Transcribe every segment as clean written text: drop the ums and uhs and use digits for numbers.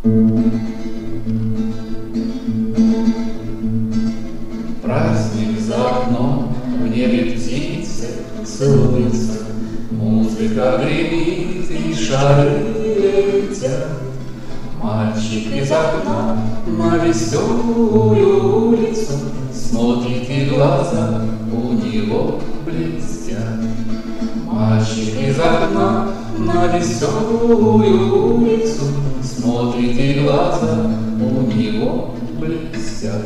Праздник за окном, в небе птицы целуются, музыка гремит и шары летят. Мальчик из окна на веселую улицу смотрит, и глаза у него блестят. Мальчик из окна на веселую улицу смотрит, и глаза у него блестят.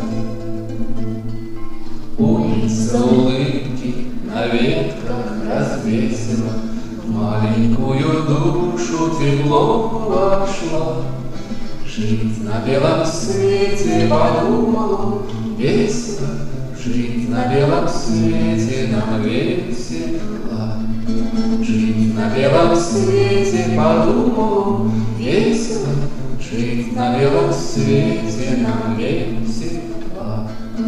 Улица улыбки на ветках развесила, в маленькую душу тепло вошла. Жить на белом свете, подумал, весело, жить на белом свете нам весело. Жить на белом свете, подумал, весело, жить на белом свете нам весело.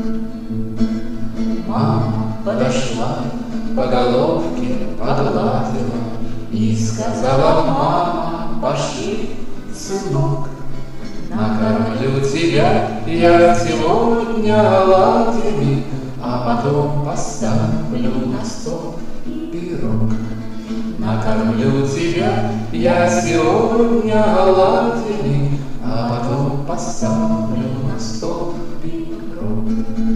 Мама подошла, по головке погладила и сказала: мама, пошли, сынок, накормлю тебя я сегодня оладьями, а потом поставлю на стол пирог. Накормлю тебя я сегодня оладьями, а потом поставлю на стол пирог.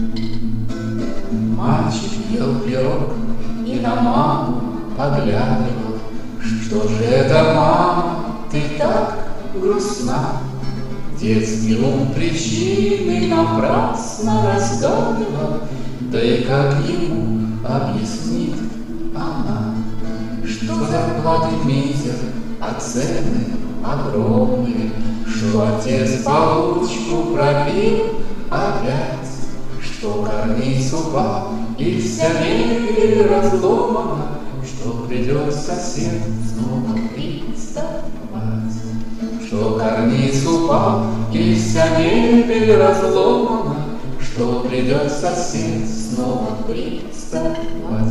Мальчик ел пирог и на маму поглядывал. Что же это, мама, ты так грустна? Детский ум причины напрасно разгадывал, да и как ему объяснит она, что зарплаты мизер, а цены огромные, что отец получку пропил опять, что карниз упал и вся мебель разломана, что придется всем снова приставать. Что карниз упал и вся мебель разломана, что придется всем снова приставать.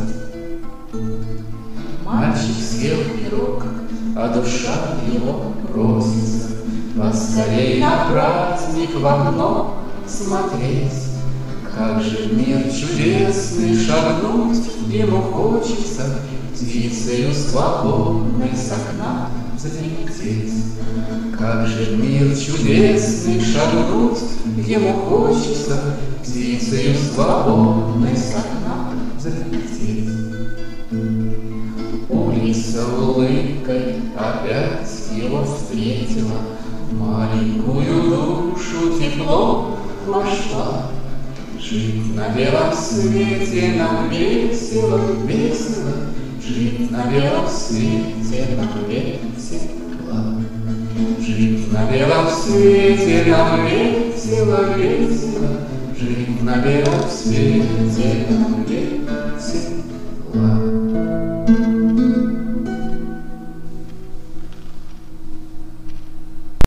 Мальчик съел пирог, а душа его просится поскорей на праздник в окно смотреть. Как же мир чудесный шагнуть ему хочется, птицею свободной с окна взлететь. Как же мир чудесный шагнуть ему хочется, птицею свободной с окна взлететь. Улица улыбкой опять его встретила, в маленькую душу тепло вошла. Жить на белом свете нам весело, весело, жить на белом свете нам весело. Жить на белом свете нам весело, весело, жить на белом свете нам весело.